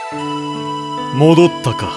戻ったか。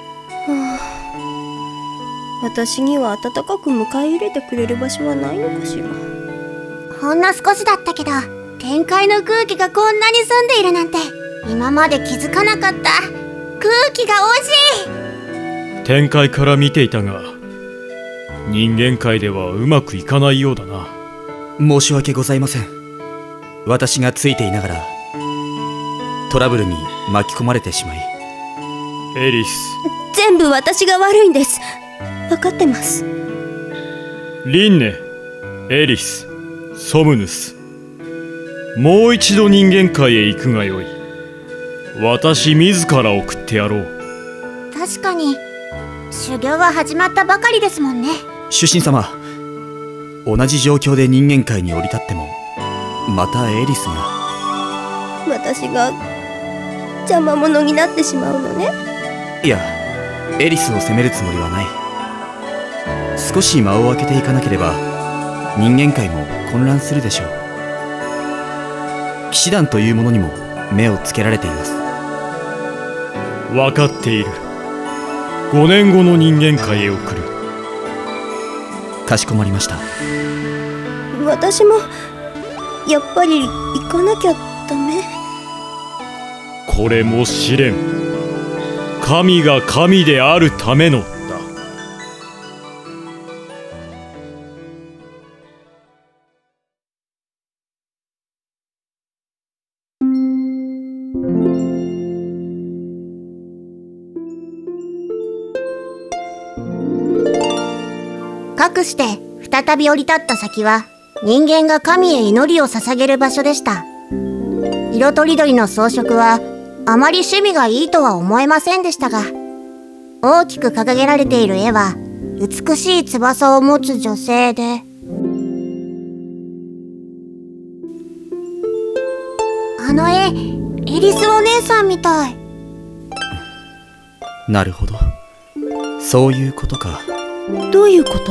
私には温かく迎え入れてくれる場所はないのかしら。 ほんの少しだったけど、天界の空気がこんなに澄んでいるなんて今まで気づかなかった。空気が美味しい。 天界から見ていたが、人間界ではうまくいかないようだな。 申し訳ございません。私がついていながらトラブルに巻き込まれてしまい。 エリス、 全部私が悪いんです。分かってます。 リンネ、エリス、ソムヌス、もう一度人間界へ行くがよい。私自ら送ってやろう。 確かに修行は始まったばかりですもんね。 主神様、同じ状況で人間界に降り立ってもまたエリスが。 私が邪魔者になってしまうのね。 いや、エリスを責めるつもりはない。少し間を空けていかなければ人間界も混乱するでしょう。騎士団というものにも目をつけられています。 分かっている。5年後の人間界へ送る。 かしこまりました。 私もやっぱり行かなきゃダメ。 これも試練。神が神であるためのだ。 かくして再び降り立った先は人間が神へ祈りを捧げる場所でした。色とりどりの装飾はあまり趣味がいいとは思えませんでしたが、大きく掲げられている絵は美しい翼を持つ女性で、あの絵、エリスお姉さんみたい。 なるほど、そういうことか。 どういうこと？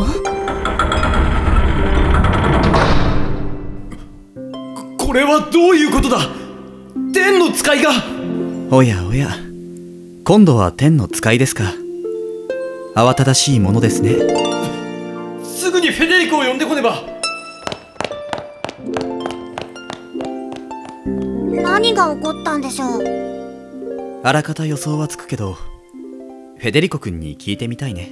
これはどういうことだ。天の使いが。 おやおや、今度は天の使いですか。慌ただしいものですね。 すぐにフェデリコを呼んでこねば。 何が起こったんでしょう。 あらかた予想はつくけど、フェデリコ君に聞いてみたいね。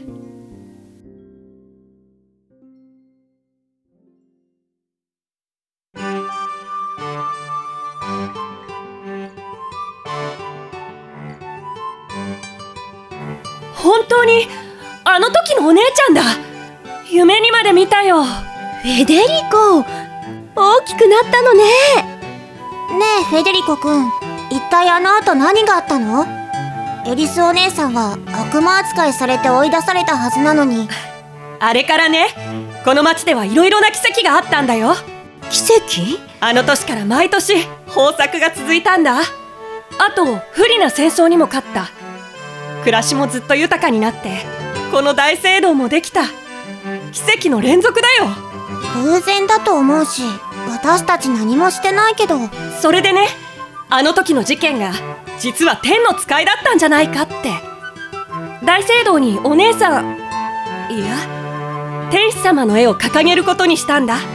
本当にあの時のお姉ちゃんだ。夢にまで見たよ。 フェデリコ、大きくなったのね。 ねえフェデリコ君、一体あの後何があったの？エリスお姉さんは悪魔扱いされて追い出されたはずなのに。 あれからね、この町ではいろいろな奇跡があったんだよ。 奇跡？ あの年から毎年豊作が続いたんだ。あと不利な戦争にも勝った。暮らしもずっと豊かになって、この大聖堂もできた。奇跡の連続だよ。 偶然だと思うし、私たち何もしてないけど。 それでね、あの時の事件が実は天の使いだったんじゃないかって。大聖堂にお姉さん、いや天使様の絵を掲げることにしたんだ。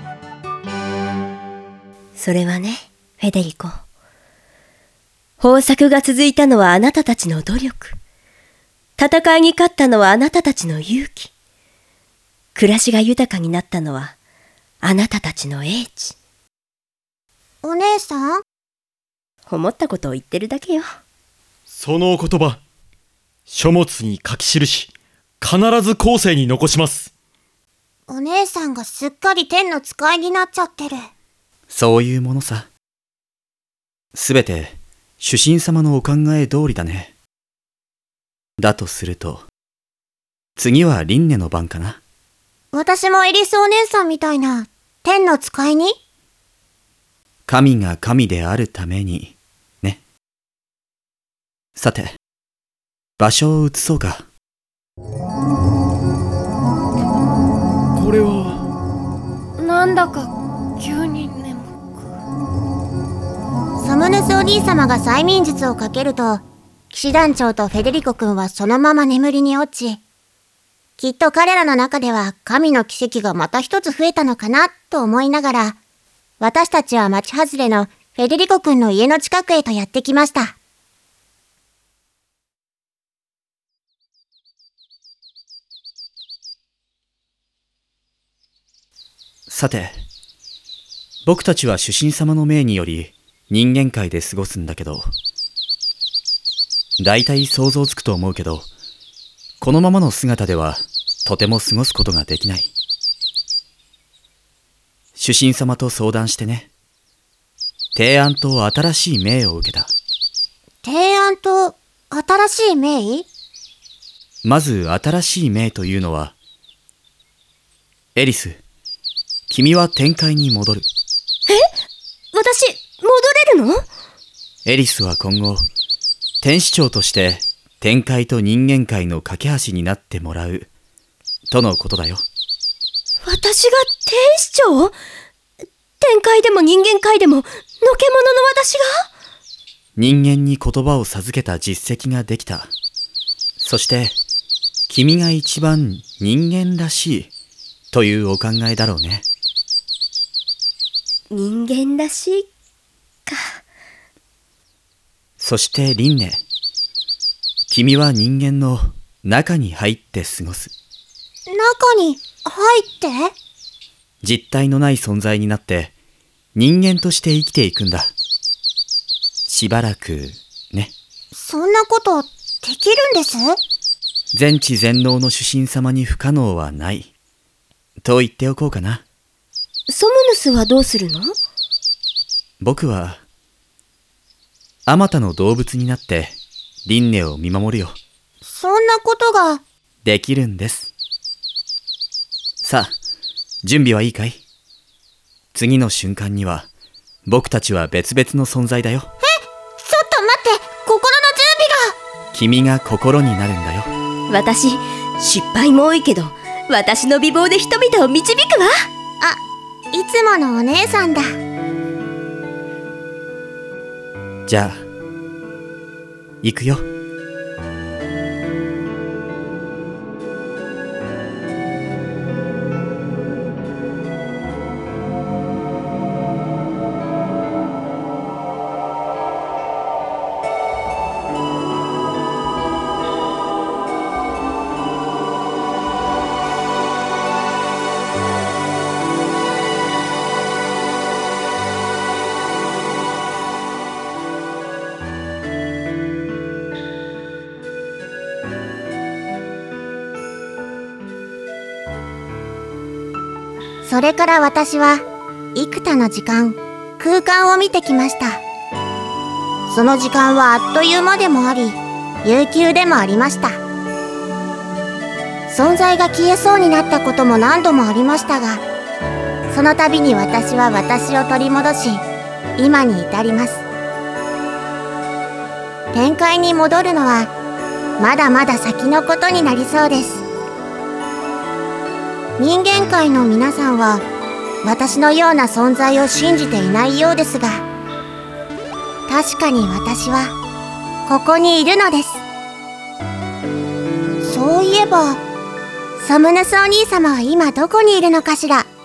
それはね、フェデリコ、豊作が続いたのはあなたたちの努力。戦いに勝ったのはあなたたちの勇気。暮らしが豊かになったのはあなたたちの英知。 お姉さん？ 思ったことを言ってるだけよ。 そのお言葉、書物に書き記し、必ず後世に残します。 お姉さんがすっかり天の使いになっちゃってる。 そういうものさ。すべて主神様のお考え通りだね。だとすると、次はリンネの番かな。 私もエリスお姉さんみたいな天の使いに？ 神が神であるためにね。さて、場所を移そうか。 これはなんだか急に眠く。 サムネスお兄様が催眠術をかけると、騎士団長とフェデリコ君はそのまま眠りに落ち、きっと彼らの中では神の奇跡がまた一つ増えたのかなと思いながら、私たちは町外れのフェデリコ君の家の近くへとやってきました。 さて、僕たちは主神様の命により人間界で過ごすんだけど、だいたい想像つくと思うけど、このままの姿ではとても過ごすことができない。主神様と相談してね、提案と新しい命を受けた。 提案と新しい命？ まず新しい命というのは、エリス、君は天界に戻る。 私、戻れるの？ エリスは今後、天使長として天界と人間界の架け橋になってもらうとのことだよ。 私が天使長？天界でも人間界でものけ者の私が？ 人間に言葉を授けた実績ができた。そして君が一番人間らしいというお考えだろうね。 人間らしいか。 そしてリンネ、君は人間の中に入って過ごす。 中に入って？ 実体のない存在になって人間として生きていくんだ。しばらくね。 そんなことできるんです？ 全知全能の主神様に不可能はないと言っておこうかな。 ソムヌスはどうするの？ 僕はあまたの動物になってリンネを見守るよ。 そんなことができるんです。さあ、準備はいいかい？次の瞬間には僕たちは別々の存在だよ。 ちょっと待って、心の準備が。 君が心になるんだよ。 私、失敗も多いけど、私の美貌で人々を導くわ。 いつものお姉さんだ。 じゃあ、行くよ。 それから私は幾多の時間、空間を見てきました。その時間はあっという間でもあり、悠久でもありました。存在が消えそうになったことも何度もありましたが、その度に私は私を取り戻し、今に至ります。天界に戻るのはまだまだ先のことになりそうです。人間界の皆さんは私のような存在を信じていないようですが、確かに私はここにいるのです。そういえば、サムネスお兄様は今どこにいるのかしら。